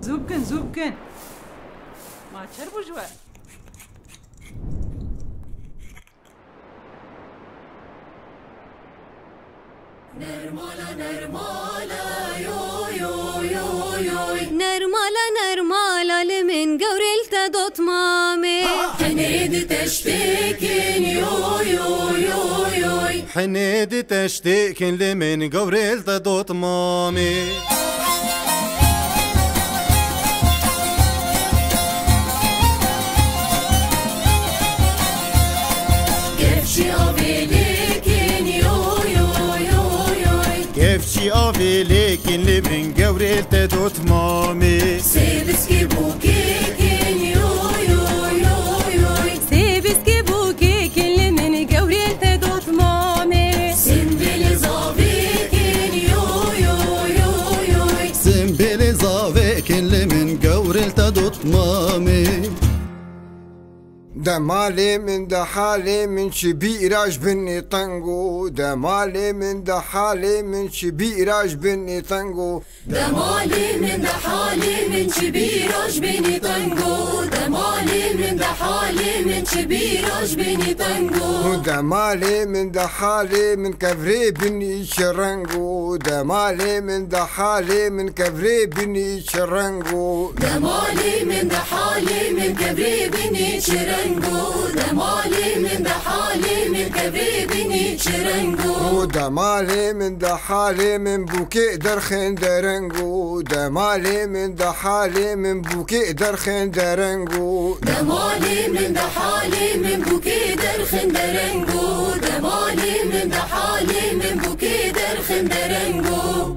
زوب كن ما تشربوا جوا. نرمالا نرمالا لمن قورلت دوت مامي حنيد تشتكين يوي حنيد تشتكين لمن قورلت دوت مامي كيفشي أبيليكين كيفشي أبيليكين لمن قورلت دوت مامي سيبسكي بوكيكين سيبسكي بوكيكين لمن قورلت دوت مامي سنبل زافيكين سنبل زافيكين لمن قورلت دوت مامي ده مالي من ده حالي من شبي راج بني طنقو ده مالي من ده حالي من شبي راج بني طنقو ده مالي من ده حالي من شبي راج بني طنقو ده مالي من ده حالي من شبي راج بني طنقو ده مالي من ده حالي من كفري بني شرنقو ده مالي من ده حالي من كفري بني شرنقو ده مالي من ده حالي من كفري بني شرنقو ده مالي من ده حالي من كفري بني شرنقو ده مالي من ده حالي من بوكي درخن درنقو ده مالي من ده حالي من بوكي درخن درنقو ده مالي من ده حالي من بوكي درخن درنقو ده مالي من ده حالي من بوكي درخن درنقو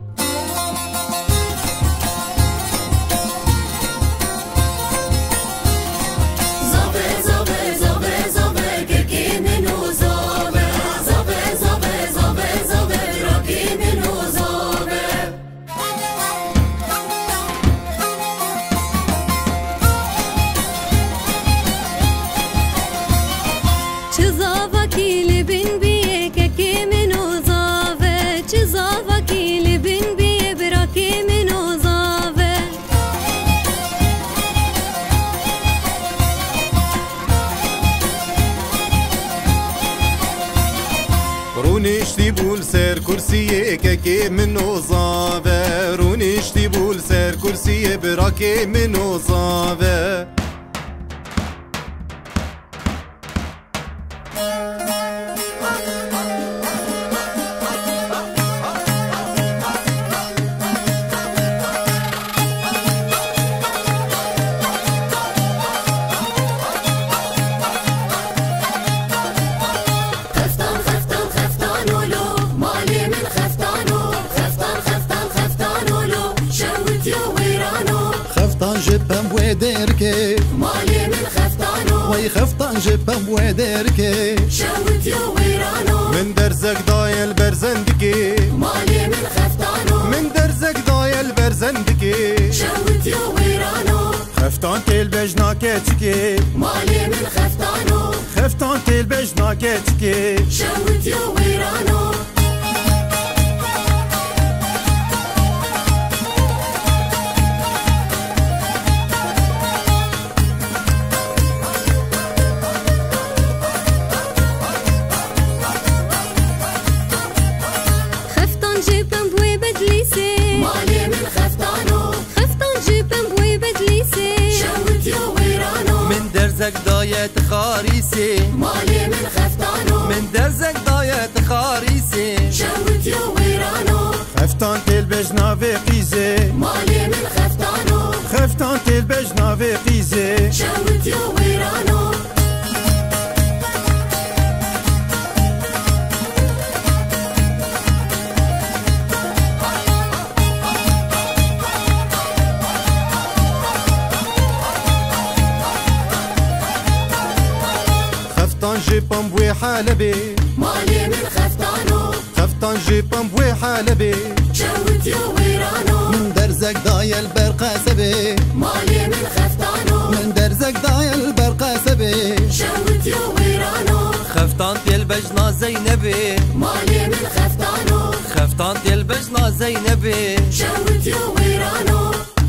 رونيشتي بول سير كرسي كاكي منو صابه رونيشتي بول سير كرسي براكي منو صابه جبم بوادركي مالي من خفتانو وي خفتان جبم بوادركي شوت يا ويرانو من درزك ضايا البرزندكي مالي من خفتانو من درزك ضايا البرزندكي شوت يا ويرانو خفتان تلبج ناكتكي مالي من خفتانو خفتان تلبج ناكتكي شوت يا ويرانو مالي من خفتانو خفتان جيبم بوي بدليسي شوت يا ويرانو من درزك ضايت خاريسي مالي من خفتانو من درزك ضايت خاريسي شوت يا ويرانو خفتان تلبج نافي قيزي مالي من خفتانو خفتان تلبج نافي قيزي شوت يا ويرانو خفتان جيبم بوي حالبي مالي من خفتانو خفتان جيبم بوي حالبي شوت يا ويرانو من درزك ضايا البرقاسبي مالي من خفتانو من درزك ضايا البرقاسبي شوت يا ويرانو خفتان تلبجنا زينبي مالي من خفتانو خفتان تلبجنا زينبي شوت يا ويرانو